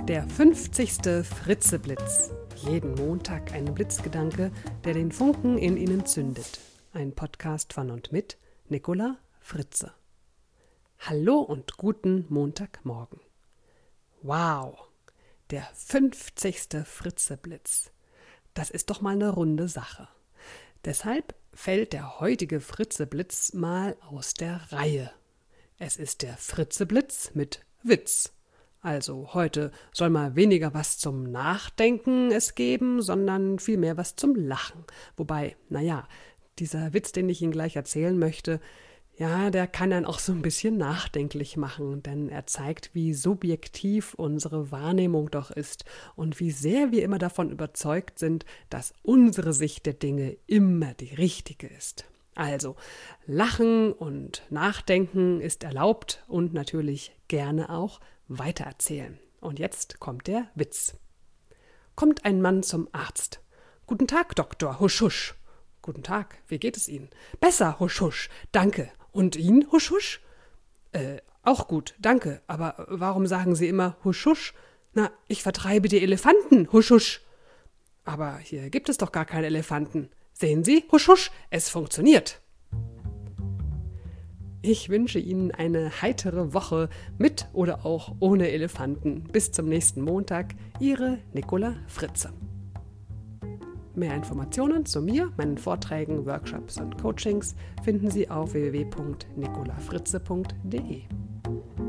Der 50. Fritzeblitz. Jeden Montag ein Blitzgedanke, der den Funken in Ihnen zündet. Ein Podcast von und mit Nicola Fritze. Hallo und guten Montagmorgen. Wow, der 50. Fritzeblitz. Das ist doch mal eine runde Sache. Deshalb fällt der heutige Fritzeblitz mal aus der Reihe. Es ist der Fritzeblitz mit Witz. Also heute soll mal weniger was zum Nachdenken es geben, sondern vielmehr was zum Lachen. Wobei, dieser Witz, den ich Ihnen gleich erzählen möchte, der kann einen auch so ein bisschen nachdenklich machen, denn er zeigt, wie subjektiv unsere Wahrnehmung doch ist und wie sehr wir immer davon überzeugt sind, dass unsere Sicht der Dinge immer die richtige ist. Also, Lachen und Nachdenken ist erlaubt und natürlich gerne auch weitererzählen. Und jetzt kommt der Witz. Kommt ein Mann zum Arzt. Guten Tag, Doktor, husch, husch. Guten Tag, wie geht es Ihnen? Besser, husch, husch, danke. Und Ihnen, husch, husch? Auch gut, danke. Aber warum sagen Sie immer husch, husch? Na, ich vertreibe die Elefanten, husch, husch. Aber hier gibt es doch gar keine Elefanten. Sehen Sie, husch, husch, es funktioniert. Ich wünsche Ihnen eine heitere Woche mit oder auch ohne Elefanten. Bis zum nächsten Montag, Ihre Nicola Fritze. Mehr Informationen zu mir, meinen Vorträgen, Workshops und Coachings finden Sie auf www.nicolafritze.de.